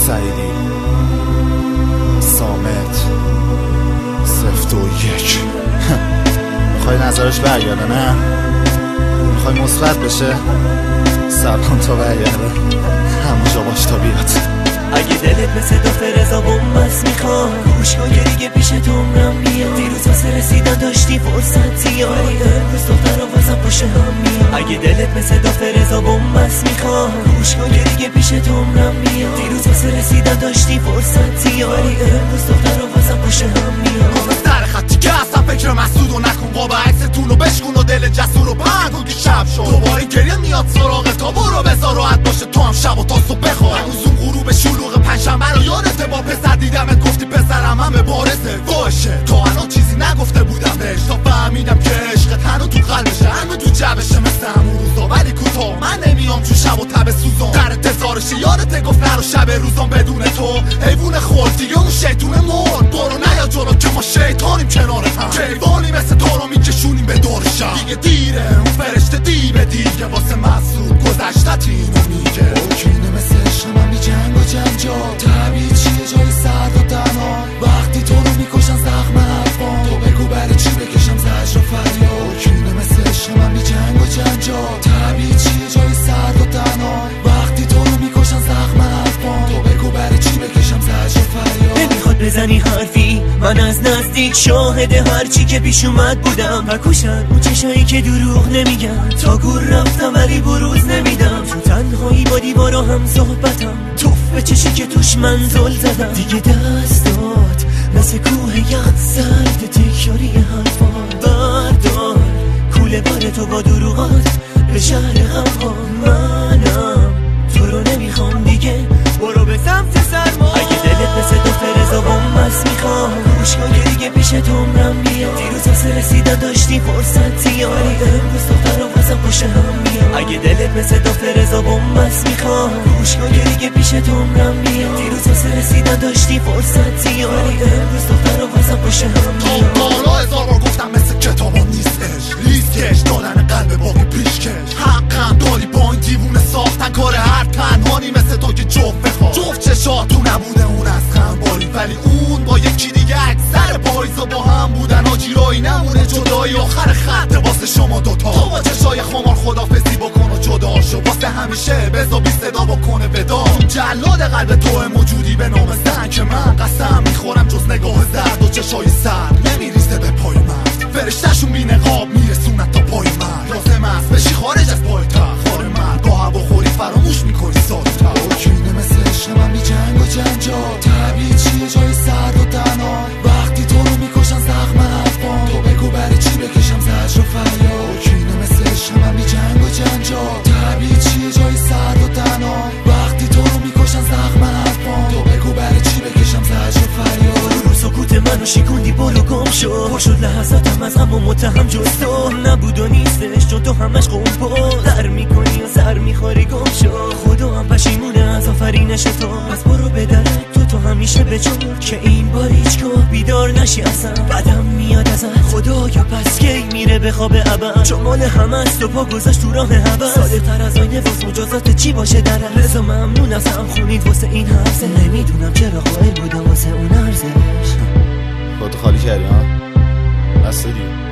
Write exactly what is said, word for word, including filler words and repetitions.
سعیدی، صامت، سفت و یک. میخوای نظرش برگرده؟ نه میخوای مثبت بشه؟ صبر کن تا برگرده، همونجا باش تا بیاد. اگه دلت مثل دو فرزا بومبست میخواد گوش کن که دیگه پیش تو عمرم میاد. دیروز واسه رسیدن داشتی فرصت زیاد، ولی امروز دختر واسه پشت هم میاد. اگه دلت مثل دو فرزا بومبست میخواد گوش کن که دیگه پیش تو عمرم میاد. دیروز واسه رسیدن داشتی فرصت زیاد، ولی امروز دختر واسه پشت هم میاد. سر خطی که اصلا فکر مسعودو نکن، بابا عکستون رو بشکن و دل جسور رو بند کن که شب شد دوباره گریه میاد سراغ تا برو بذار راحت باشه تو هم شب و تا صبح بخواه. هنوز اون غروب شلوغ پنجشنبه رو یادته با پسر دیدمت گفتی پسرم همه بارزه باشه. تو الان چیزی نگفته بودم بهش تا فهمیدم که عشقت هنو تو قلبشه هنو تو جبشه مثل همون روزا ولی کوتاه. من نمیام تو شب و تب سوزان در انتظارشه، یادت گفت نرو شب روزان بدون تو حیوون خورد دیگه اون شیطون مرد. برو نیا جلو که ما شیطانیم کنار هم، کیوانی مثل تو رو میکشونیم به دور شب. دیگه دیره اون فرشته دی به دیگه واسه مسعود گذشتتیم و میگه اوکینه مثل شما بی جنگ و جنجال. طبیعی چیه جای سرد و تنها وقتی تو رو میکشن زخم حرفان. تو بگو برای چی بکشم زجر و فریاد. اوکینه مثل شما بی جنگ و جنجال. طبیعی چیه جای سرد و تنها وقتی تو رو میکشن زخم حرفان. تو بگو برای چی بکشم زجر و فریاد. نمیخواد بزنی حرفی، من از نزدیک شاهد هرچی که پیش اومد بودم. و کوشن اون چشایی که دروغ نمیگن، تا گور رفتم ولی بروز نمیدم. تو تنهایی با دیوارا هم صحبتم، توف به چشی که توش منزل زدم. دیگه دستات مثل کوه یخ سرد تکراری حرفات. بردار کوله بار تو با دروغات به شهر غمها. منم تو رو نمیخوام دیگه، برو به سمت سرما. اگه دلت مثل دو فرزا بومبست میخواد گوش کن که دیگه پیش تو عمرم میاد. دیروز واسه رسیدن داشتی فرصت زیاد، ولی امروز دختر واسه پشت هم میاد. اگه دلت مثل دو فرزا بومبست میخواد گوش کن که دیگه پیش تو عمرم میاد. دیروز واسه رسیدن داشتی فرصت زیاد، ولی امروز دختر واسه پشت هم میاد. تا بالا هزار بار گفتم مثل کتابا نیستش، ریسکش دادن قلب باقی پیشکش. حقم داری با این دیوونه ساختن کار هر تنهانی مثل تو که جفت بخواه. جفت چشات تو نبوده اون از خنباری، ولی اون با یکی دیگه اکثر پاییزا با هم بودن. آجیرایی نمونه جدایی آخر خط واسه شما دوتا. تو با چشای خمار خدافزی بکن و جدا شو واسه همیشه، بزا بی صدا بکنه ودا. جلاد قلب تو موجودی به نام زن که من قسم میخورم جز نگاه زرد و چشای سرد نمیریزه به پای من. فرشتشون بی نقاب میرسونت تا پای من. لازم است بشی خارج از پایتخت، خار من با هوا خوری فراموش میکنی سادتر. اوکینه مثل شما بی جنگ و جنجال. طبیعی چیه جای سرد و تنها وقتی تو رو میکشن زخم حرفان. تو بگو برای چی بکشم زجر و فریاد. اوکینه مثل شما بی جنگ و جنجال. طبیعی چیه جای سرد و تنها وقتی تو رو میکشن زخم حرفان. تو بگو برای چی بکشم زجر و فریاد. رو سکوت منو شکوندی برو گم شو. پر شد لحظاتم از غم و متهم جز تو نبود و نیستش، چون تو همش قنپل در میکنی و سر میخوری گم شو. خدا هم پشیمونه از آفرینش تو، پس برو به درک تو تو همیشه بچور که این بار هیچگاه بیدار نشی اصلا. بدم میاد ازت خدایا پس کی میره به خواب ابد، چون مال همه است و پا گذاشت تو راه هوس. ساده تر از آینه واسه مجازات چی باشه در رضا ممنون از هم خونید واسه این حرزه. نمیدونم چرا قائل بودم واسه اون ارزش. خودتو خالی کردی ها؟ بس دیگه.